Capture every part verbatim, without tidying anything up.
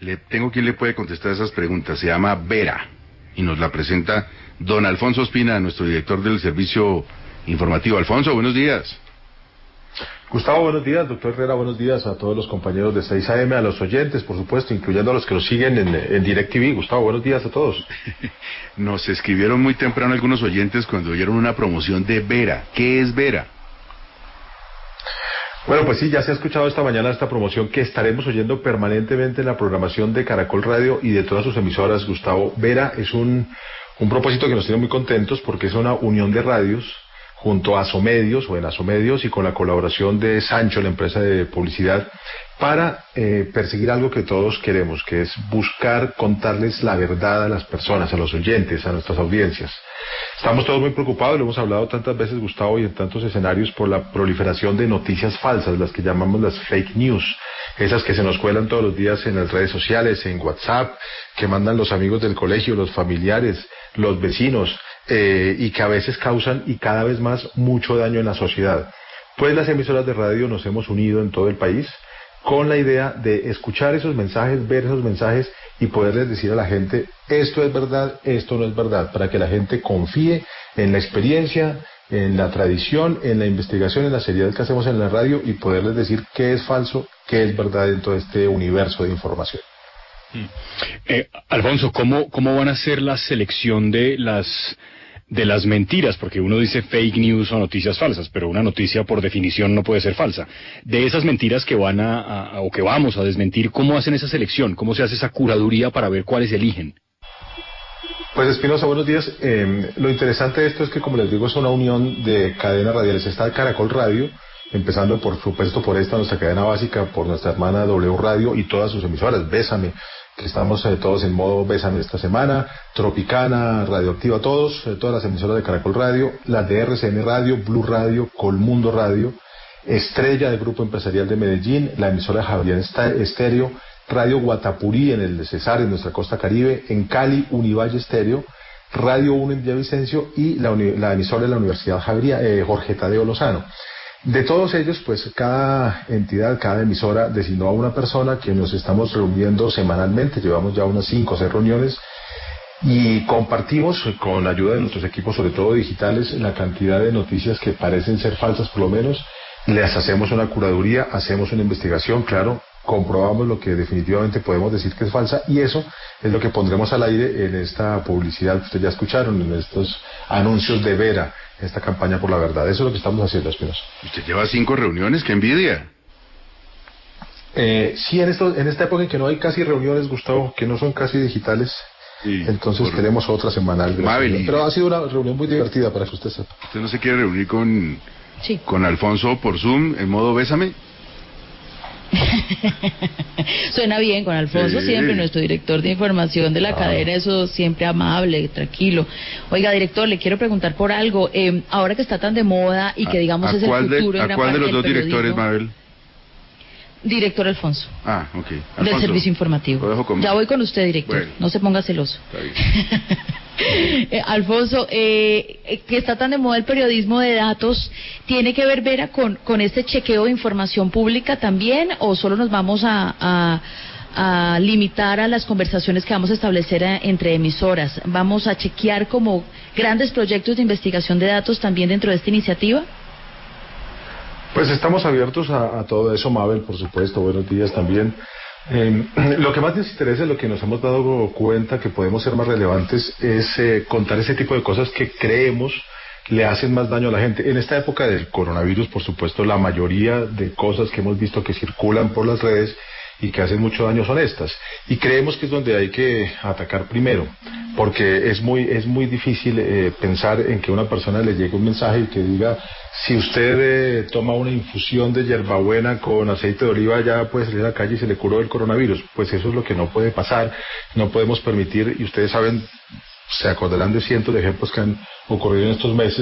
Le tengo quien le puede contestar esas preguntas. Se llama Vera y nos la presenta don Alfonso Ospina, nuestro director del servicio informativo. Alfonso, buenos días. Gustavo, buenos días. Doctor Herrera, buenos días a todos los compañeros de seis A M, a los oyentes, por supuesto, incluyendo a los que nos siguen en, en DirecTV. Gustavo, buenos días a todos. Nos escribieron muy temprano algunos oyentes cuando oyeron una promoción de Vera. ¿Qué es Vera? Bueno, pues sí, ya se ha escuchado esta mañana esta promoción que estaremos oyendo permanentemente en la programación de Caracol Radio y de todas sus emisoras, Gustavo. Vera es un, un propósito que nos tiene muy contentos porque es una unión de radios junto a Asomedios o en Asomedios y con la colaboración de Sancho, la empresa de publicidad, para eh, perseguir algo que todos queremos, que es buscar contarles la verdad a las personas, a los oyentes, a nuestras audiencias. Estamos todos muy preocupados, lo hemos hablado tantas veces, Gustavo, y en tantos escenarios, por la proliferación de noticias falsas, las que llamamos las fake news, esas que se nos cuelan todos los días en las redes sociales, en WhatsApp, que mandan los amigos del colegio, los familiares, los vecinos, eh, y que a veces causan, y cada vez más, mucho daño en la sociedad. Pues las emisoras de radio nos hemos unido en todo el país con la idea de escuchar esos mensajes, ver esos mensajes y poderles decir a la gente, esto es verdad, esto no es verdad, para que la gente confíe en la experiencia, en la tradición, en la investigación, en la seriedad que hacemos en la radio y poderles decir qué es falso, qué es verdad dentro de este universo de información. Eh, Alfonso, ¿cómo, ¿cómo van a ser la selección de las de las mentiras? Porque uno dice fake news o noticias falsas, pero una noticia por definición no puede ser falsa. De esas mentiras que van a, a o que vamos a desmentir, ¿cómo hacen esa selección? ¿Cómo se hace esa curaduría para ver cuáles eligen? Pues Espinosa, buenos días. Eh, lo interesante de esto es que, como les digo, es una unión de cadenas radiales. Está Caracol Radio, empezando por supuesto por esta, nuestra cadena básica, por nuestra hermana W Radio y todas sus emisoras, Bésame, que estamos eh, todos en modo Bésame esta semana, Tropicana, Radioactiva, todos, eh, todas las emisoras de Caracol Radio, las de R C N Radio, Blue Radio, Colmundo Radio, Estrella del Grupo Empresarial de Medellín, la emisora Javier Estéreo, Radio Guatapurí en el Cesar, en nuestra costa caribe, en Cali, Univalle Estéreo, Radio uno en Villavicencio y la, la emisora de la Universidad Javier, eh, Jorge Tadeo Lozano. De todos ellos, pues cada entidad, cada emisora designó a una persona que nos estamos reuniendo semanalmente, llevamos ya unas cinco o seis reuniones y compartimos con la ayuda de nuestros equipos, sobre todo digitales, la cantidad de noticias que parecen ser falsas por lo menos, les hacemos una curaduría, hacemos una investigación, claro, comprobamos lo que definitivamente podemos decir que es falsa y eso es lo que pondremos al aire en esta publicidad que ustedes ya escucharon, en estos anuncios de Vera, esta campaña por la verdad. Eso es lo que estamos haciendo, Espinosa. Usted lleva cinco reuniones, qué envidia. Eh, sí, en, esto, en esta época en que no hay casi reuniones, Gustavo, que no son casi digitales, sí, entonces por... tenemos otra semanal. Mabel, pero ha sido una reunión muy divertida para que usted sepa. ¿Usted no se quiere reunir con, sí. con Alfonso por Zoom en modo Bésame? Suena bien, con Alfonso sí. Siempre, nuestro director de información de la ah. cadena, eso siempre amable, tranquilo. Oiga, director, le quiero preguntar por algo, eh, ahora que está tan de moda y que digamos ¿A, a es el futuro... De, ¿A cuál de los dos directores, Mabel? Director Alfonso. Ah, ok. Alfonso, del servicio informativo. Lo dejo con... Ya voy con usted, director. Bueno. No se ponga celoso. Está bien. eh, Alfonso, eh, que está tan de moda el periodismo de datos, ¿tiene que ver, Vera, con, con este chequeo de información pública también? ¿O solo nos vamos a, a, a limitar a las conversaciones que vamos a establecer a, entre emisoras? ¿Vamos a chequear como grandes proyectos de investigación de datos también dentro de esta iniciativa? Pues estamos abiertos a, a todo eso, Mabel, por supuesto. Buenos días también. Eh, lo que más nos interesa, lo que nos hemos dado cuenta que podemos ser más relevantes, es eh, contar ese tipo de cosas que creemos le hacen más daño a la gente. En esta época del coronavirus, por supuesto, la mayoría de cosas que hemos visto que circulan por las redes y que hacen mucho daño son estas. Y creemos que es donde hay que atacar primero, porque es muy es muy difícil eh, pensar en que una persona le llegue un mensaje y que diga, si usted eh, toma una infusión de hierbabuena con aceite de oliva, ya puede salir a la calle y se le curó el coronavirus. Pues eso es lo que no puede pasar, no podemos permitir, y ustedes saben, se acordarán de cientos de ejemplos que han ocurrido en estos meses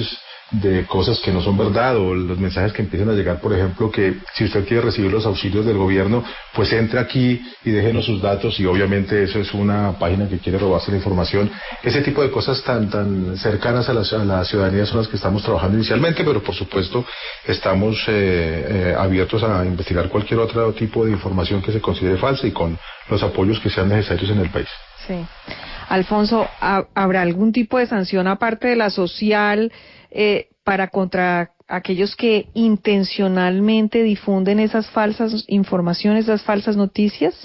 de cosas que no son verdad, o los mensajes que empiezan a llegar, por ejemplo, que si usted quiere recibir los auxilios del gobierno, pues entre aquí y déjenos sus datos, y obviamente eso es una página que quiere robarse la información. Ese tipo de cosas tan tan cercanas a la, a la ciudadanía son las que estamos trabajando inicialmente, pero por supuesto estamos eh, eh, abiertos a investigar cualquier otro tipo de información que se considere falsa y con los apoyos que sean necesarios en el país. Sí. Alfonso, ¿habrá algún tipo de sanción aparte de la social eh, para contra aquellos que intencionalmente difunden esas falsas informaciones, esas falsas noticias?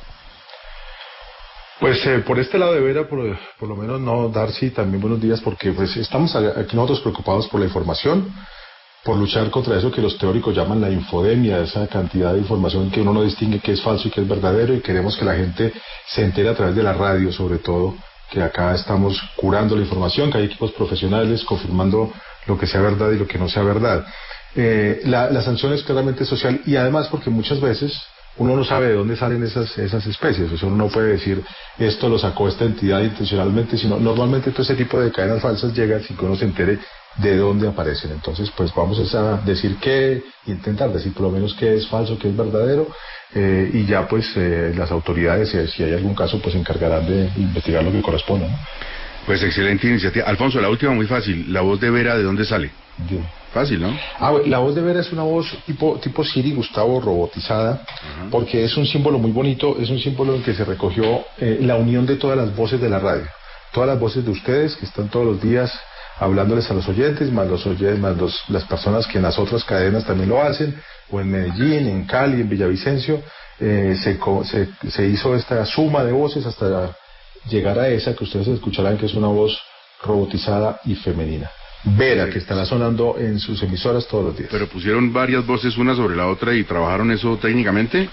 Pues eh, por este lado de Vera, por, por lo menos no, Darcy, también buenos días, porque pues estamos aquí nosotros preocupados por la información, por luchar contra eso que los teóricos llaman la infodemia, esa cantidad de información que uno no distingue qué es falso y qué es verdadero, y queremos que la gente se entere a través de la radio, sobre todo, que acá estamos curando la información, que hay equipos profesionales confirmando lo que sea verdad y lo que no sea verdad. Eh, la, la sanción es claramente social, y además porque muchas veces uno no sabe de dónde salen esas esas especies, o sea, uno no puede decir esto lo sacó esta entidad intencionalmente, sino normalmente todo ese tipo de cadenas falsas llegan sin que uno se entere de dónde aparecen. Entonces pues vamos a decir qué, intentar decir por lo menos qué es falso, qué es verdadero, eh, y ya pues eh, las autoridades, eh, si hay algún caso, pues se encargarán de investigar lo que corresponda, ¿no? Pues excelente iniciativa. Alfonso, la última muy fácil, la voz de Vera, ¿de dónde sale? Sí. Fácil, ¿no? Ah, la voz de Vera es una voz tipo tipo Siri, Gustavo, robotizada, uh-huh. Porque es un símbolo muy bonito, es un símbolo en que se recogió eh, la unión de todas las voces de la radio, todas las voces de ustedes que están todos los días hablándoles a los oyentes, más los oyentes, más los, las personas que en las otras cadenas también lo hacen, o en Medellín, en Cali, en Villavicencio, eh, se, se, se hizo esta suma de voces hasta llegar a esa que ustedes escucharán, que es una voz robotizada y femenina. Vera, que estará sonando en sus emisoras todos los días. ¿Pero pusieron varias voces una sobre la otra y trabajaron eso técnicamente?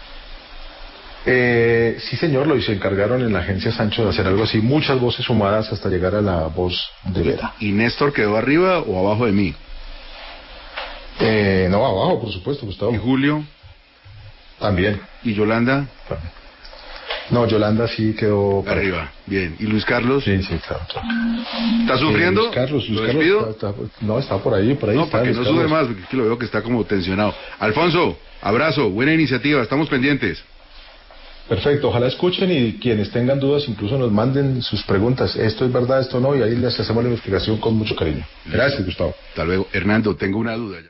Eh, sí, señor, lo se encargaron en la agencia Sancho de hacer algo así, muchas voces sumadas hasta llegar a la voz de Vera. ¿Y Néstor quedó arriba o abajo de mí? Eh, no, abajo, por supuesto, Gustavo. ¿Y Julio? También. ¿Y Yolanda? No, Yolanda sí quedó arriba. Bien. ¿Y Luis Carlos? Sí, sí, claro. claro. ¿Está sufriendo? Eh, Luis Carlos, Luis ¿Lo Carlos despido? está, está, no, está por ahí, por ahí no, está. para que Luis no sube Carlos. más, porque es que lo veo que está como tensionado. Alfonso, abrazo, buena iniciativa, estamos pendientes. Perfecto, ojalá escuchen y quienes tengan dudas incluso nos manden sus preguntas. Esto es verdad, esto no, y ahí les hacemos la investigación con mucho cariño. Gracias, Gustavo. Hasta luego. Hernando, tengo una duda ya.